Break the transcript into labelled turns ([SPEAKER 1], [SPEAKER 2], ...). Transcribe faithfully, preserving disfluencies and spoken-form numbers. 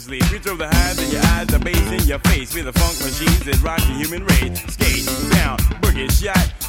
[SPEAKER 1] sleep. We throw the highs in your eyes, the bass in your face. We're the funk machines that rock the human race. Skate down, boogie shot.